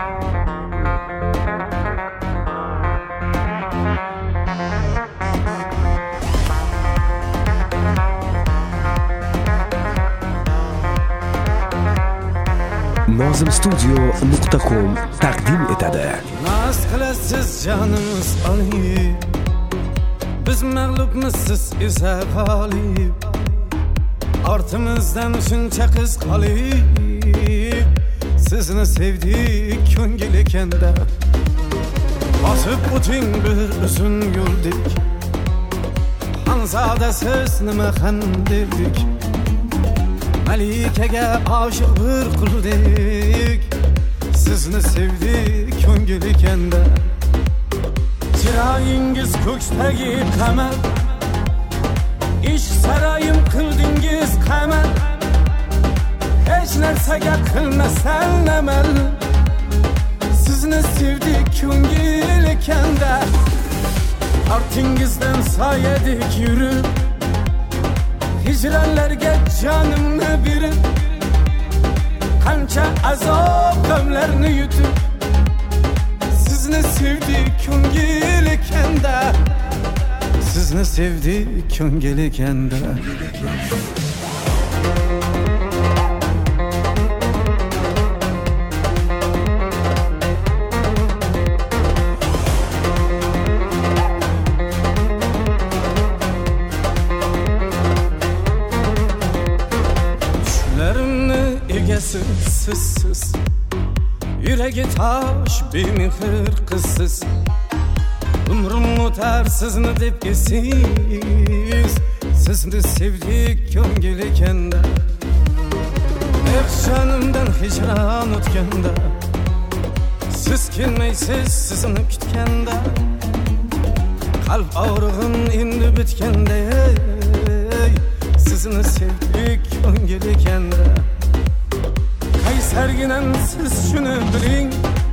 nozimstudio.com taqdim etadi. Naz qilasiz jonimiz olib, biz mag'lubmiz, siz esa g'olib. Ortimizdan shuncha qiz qolib, sizni sevdik ko'ngil ekanda. Bosib o'ting bir uzun yo'ldek, Hanzada siz nima xandedik. Malikaga oshiq bir quldek, sizni sevdik ko'ngil ekanda. Chiroyingiz ko'ksdagi qamar, ishq saroyim qildingiz qamar. Hech narsaga qilmasdan amal, sizni sevdik ko'ngil ekanda. Ortingizdan soyadek yurib, hicranlarga jonimni berib, qancha azob g'amlarni yutib, sizni sevdik ko'ngil ekanda. Sizni sevdik ko'ngil ekanda. Sizsiz yuragi tosh bemehr qizsiz, umrim o'tar sizni deb esiz, sizni sevdik ko'ngil ekanda. Jonimdan hijron o'tganda, siz kelmaysiz sizni kutganda, qalb og'rig'im endi bitganda, sizni sevdik ko'ngil ekanda. Serginem siz şunu biling,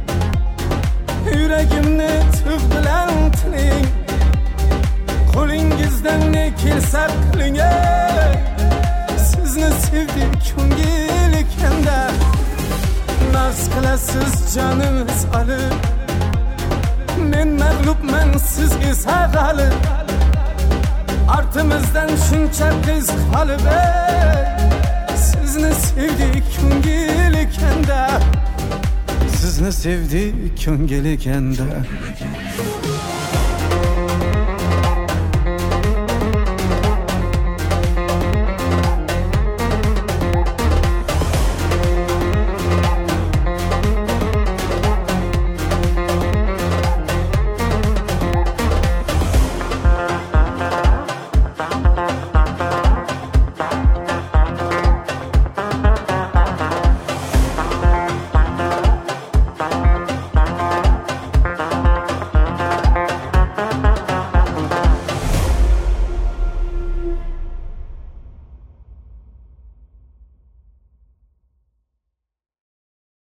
yuragimni tug' bilan tiling. Qo'lingizdan ne kelsa qiling, sizni sevdik ko'ngil ekanda. Naz qilasiz jonimiz olib, men mag'lubman, siz esa g'olib. Ortimizdan shuncha qiz qolib, sizni sevdik ko'ngil ekanda. Sizni sevdik ko'ngil ekanda.